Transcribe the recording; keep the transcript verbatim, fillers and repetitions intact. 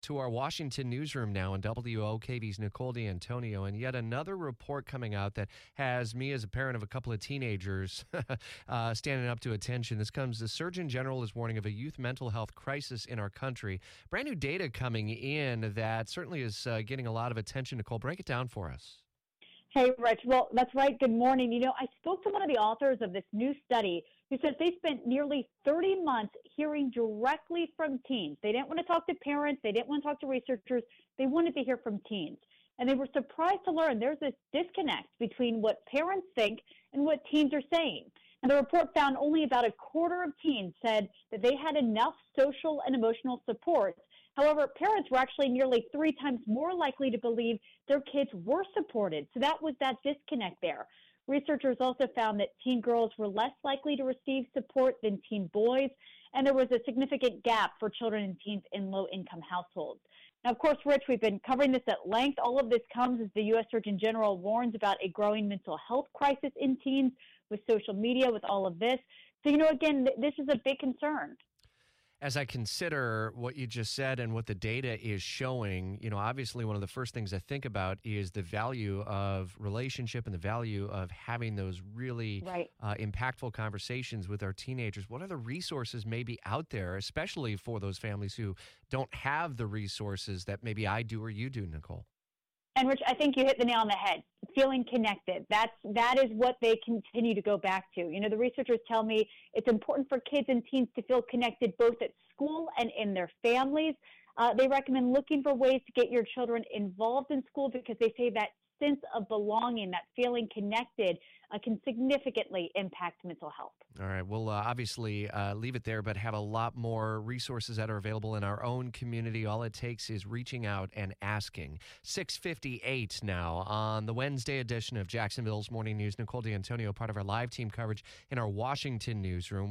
To our Washington newsroom now in W O K V's Nicole D'Antonio, and yet another report coming out that has me as a parent of a couple of teenagers uh, standing up to attention. This comes, the Surgeon General is warning of a youth mental health crisis in our country. Brand new data coming in that certainly is uh, getting a lot of attention. Nicole, break it down for us. Hey, Rich. Well, that's right. Good morning. You know, I spoke to one of the authors of this new study who says they spent nearly thirty months hearing directly from teens. They didn't want to talk to parents. They didn't want to talk to researchers. They wanted to hear from teens. And they were surprised to learn there's this disconnect between what parents think and what teens are saying. And the report found only about a quarter of teens said that they had enough social and emotional support. However, parents were actually nearly three times more likely to believe their kids were supported. So that was that disconnect there. Researchers also found that teen girls were less likely to receive support than teen boys, and there was a significant gap for children and teens in low-income households. Now, of course, Rich, we've been covering this at length. All of this comes as the U S Surgeon General warns about a growing mental health crisis in teens with social media, with all of this. So, you know, again, th- this is a big concern. As I consider what you just said and what the data is showing, you know, obviously one of the first things I think about is the value of relationship and the value of having those really Right. uh, impactful conversations with our teenagers. What other resources may be out there, especially for those families who don't have the resources that maybe I do or you do, Nicole? And Rich, I think you hit the nail on the head. Feeling connected. That's, that is what they continue to go back to. You know, the researchers tell me it's important for kids and teens to feel connected both at school and in their families. Uh, they recommend looking for ways to get your children involved in school because they say that sense of belonging, that feeling connected, uh, can significantly impact mental health. All right. We'll uh, obviously uh, leave it there, but have a lot more resources that are available in our own community. All it takes is reaching out and asking. six fifty-eight now on the Wednesday edition of Jacksonville's Morning News. Nicole D'Antonio, part of our live team coverage in our Washington newsroom.